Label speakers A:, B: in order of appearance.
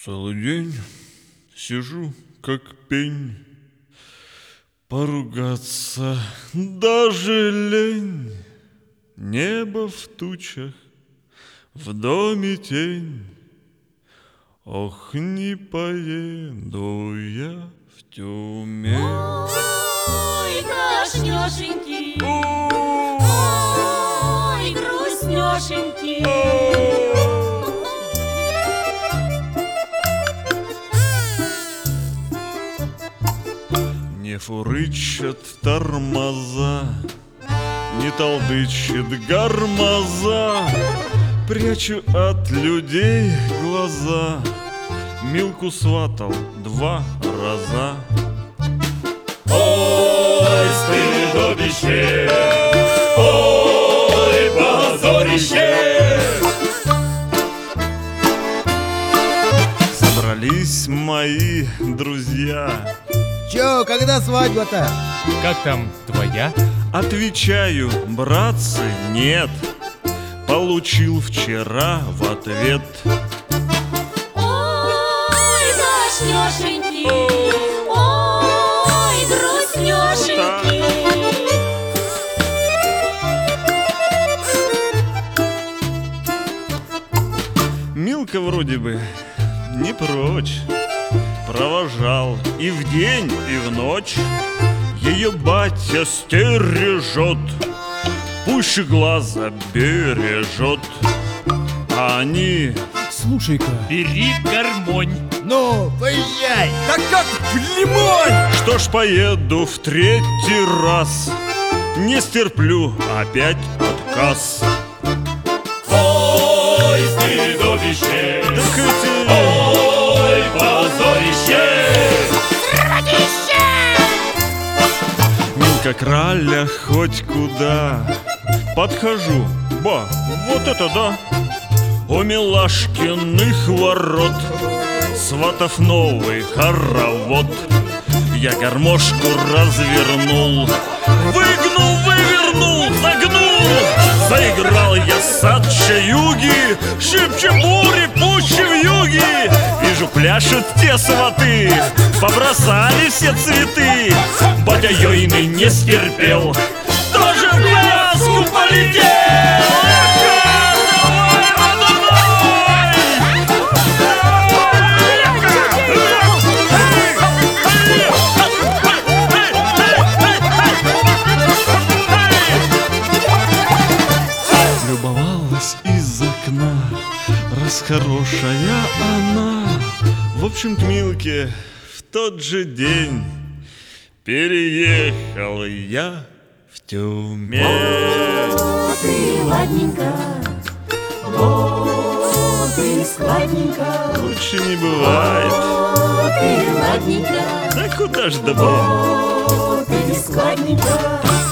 A: Целый день сижу, как пень, поругаться даже лень. Небо в тучах, в доме тень. Ох, не поеду я в Тюмень.
B: Ой, грешнёшенький, ой, грустнёшенький.
A: Не фурычат тормоза, не толдычит гармоза. Прячу от людей глаза, Милку сватал 2 раза.
C: Ой, стыдобище, ой, позорище.
A: Собрались мои друзья.
D: Чё, когда свадьба-то?
E: Как там твоя?
A: Отвечаю, братцы, нет. Получил вчера в ответ.
B: Ой, грешнёшенький, ой, грустнёшенький.
A: Милка вроде бы не прочь. Провожал и в день, и в ночь. Ее батя стережет, пуще глаза бережет. А они...
E: Слушай-ка, бери гармонь.
D: Ну, поезжай!
E: Да как в лимонь!
A: Что ж, поеду в 3-й раз. Не стерплю опять отказ.
C: Ой, стыдобище,
A: Так эти...
C: ой, позорище.
A: Милка краля хоть куда. Подхожу, ба, вот это да. У Милашкиных ворот сватов новый хоровод. Я гармошку развернул, выгнул, вывернул, загнул. Заиграл я сад чаюги, шибче бури, пуще вьюги. Вижу, пляшут те сваты, побросали все цветы. Батя Йойный не стерпел, тоже в пляску полетел. Любовалась из окна, раз хорошая она. В общем, к Милке в тот же день переехал я в Тюмень.
B: Вот и ладненько, вот и складненько,
A: Лучше не бывает.
B: вот и ладненько,
A: Да куда ж добро?
B: вот и складненько.